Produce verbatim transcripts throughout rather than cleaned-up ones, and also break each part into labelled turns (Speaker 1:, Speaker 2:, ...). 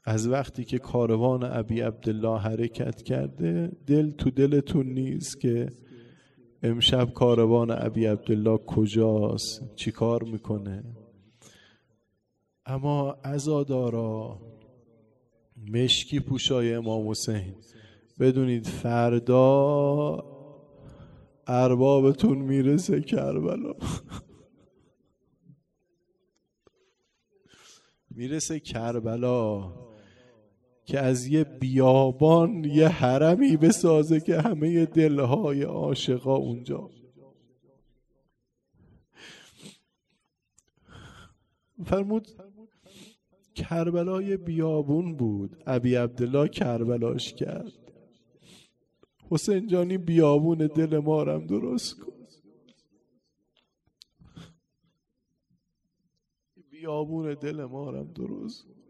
Speaker 1: از وقتی که کاروان ابی عبدالله حرکت کرده دل تو دلتون نیست که امشب کاروان ابی عبدالله کجاست، چی کار میکنه؟ اما عزادارا، مشکی پوشای امام حسین، بدونید فردا اربابتون میرسه کربلا. میرسه کربلا که از یه بیابان یه حرمی بسازه که همه دلهای عاشقا اونجا. فرمود کربلا یه بیابون بود، ابی عبدالله کربلاش کرد. حسین جانی بیابون دل ما رم درست کن، بیابون دل ما رم درست کن.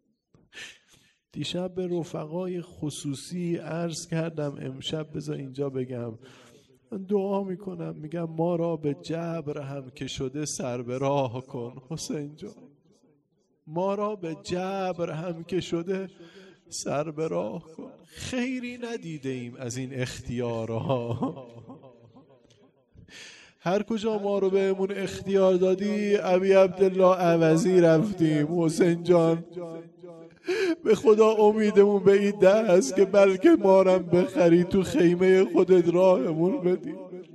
Speaker 1: دیشب به رفقای خصوصی عرض کردم، امشب بذار اینجا بگم، من دعا میکنم، میگم ما را به جبر هم که شده سر به راه کن حسین جان، ما را به جبر هم که شده سر به راه کن. خیری ندیده ایم از این اختیارها، هر کجا ما رو بهمون اختیار دادی ابی عبدالله عوضی رفتیم. حسین جان به خدا امیدمون به این ده است که بلکه ما رم بخری تو خیمه خودت راهمون بدی.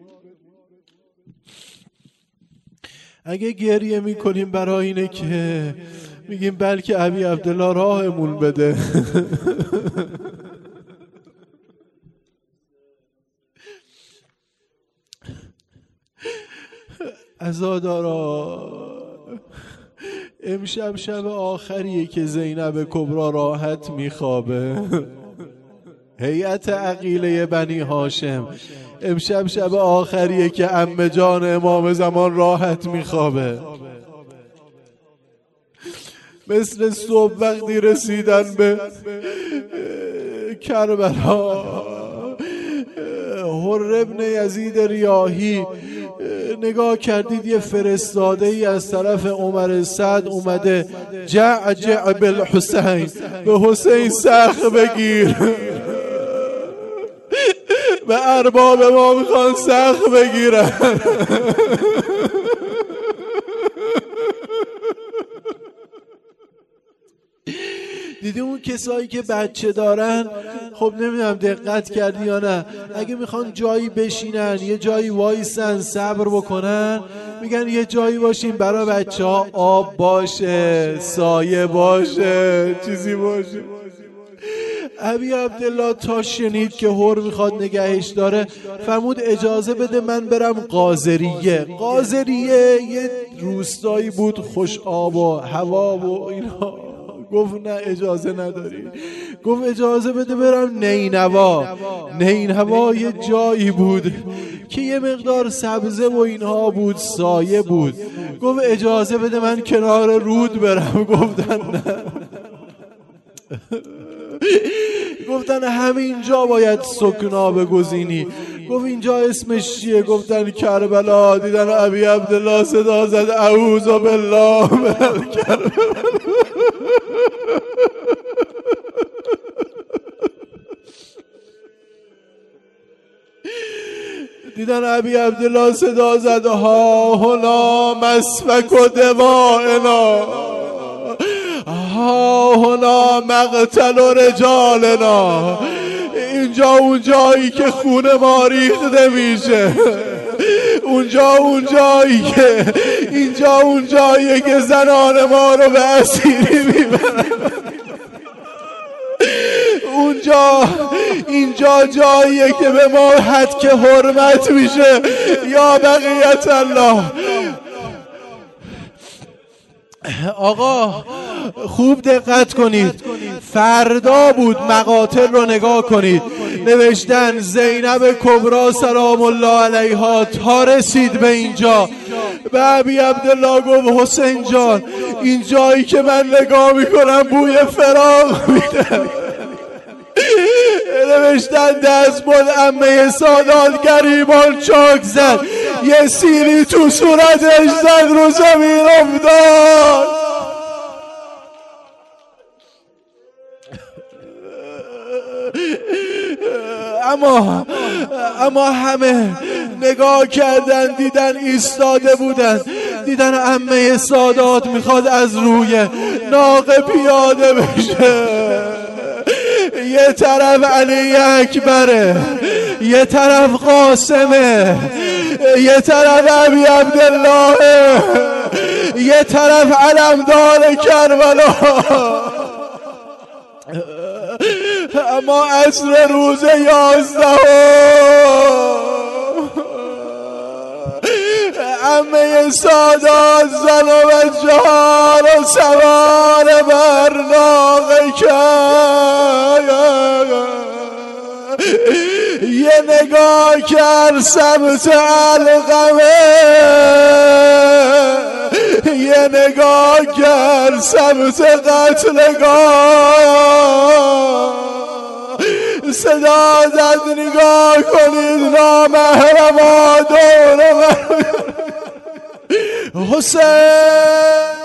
Speaker 1: اگه گریه میکنیم برای اینه که میگیم بلکه ابی عبدالله راهمون بده. عزادارا، امشب شب آخریه که زینب کبرا راحت میخوابه. هیئت عقیله بنی هاشم، امشب شب آخریه که عمه جان امام زمان راحت میخوابه. مثل صبح وقتی رسیدن به کربلا، حر ابن یزید ریاحی نگاه کردید یه فرستاده ای از طرف عمر سعد اومده، جع جع بالحسین، به حسین سخ بگیر. به ارباب ما میخوان سخ بگیرن. دیدی اون کسایی که بچه دارن، خب نمیدونم دقت کردی یا نه، اگه میخوان جایی بشینن، یه جایی وایسن، صبر بکنن، میگن یه جایی باشین برای بچه ها آب باشه، سایه باشه، چیزی باشه. ابی عبدالله تا شنید که هر میخواد نگهش داره، فرمود اجازه بده من برم قاضریه. قاضریه یه روستایی بود خوش آب و هوا و اینا. گفت نه اجازه نداری. گفت اجازه بده برم نینوا. نینوا یه جایی بود که یه مقدار سبزه و اینها بود، سایه بود. گفت اجازه بده من کنار رود برم. گفتن نه. گفتن همینجا باید سکنا بگزینی. گفت اینجا اسمش چیه؟ گفتن کربلا. دیدن ابی عبدالله صدا زد اعوذ بالله من الکربلا. دیدن ابی عبدالله صدا زد ها هنا مسفک و دمائنا، ها هنا مقتل و رجالنا. اینجا اون جایی که خون ما ریخته میشه، اونجا اون جایی که اینجا اون جایی که زنان ما رو به اسیری میبرن، اونجا اینجا جاییه که به ما حد که حرمت میشه. یا بقیت الله. آقا خوب دقت کنید، فردا بود، مقاتل رو نگاه کنید، نوشتن زینب کبرا سلام الله علیها تا رسید به اینجا، به ابی عبدالله گفت حسین جان این جایی که من نگاه میکنم بوی فراق میده. نوشتن دست بود عمه سادات گریبان چاک زد، یه سیلی تو صورتش زد، رو زمین افتاد. اما اما همه نگاه کردن، دیدن ایستاده بودن، دیدن عمه سادات میخواد از روی ناقه پیاده بشه. یه طرف علی اکبره، یه طرف قاسمه، یه طرف ابی عبدالله، یه طرف علمدار کربلا. اما عصر روز یازده عمه سادات زن و بچه ها رو سوار بر ناقه کرد. یه نگاه کرد سمت علقمه، یه نگاه کرد سمت قتلگاه، صدا زد نگاه کنید نامحرما دور من. حسین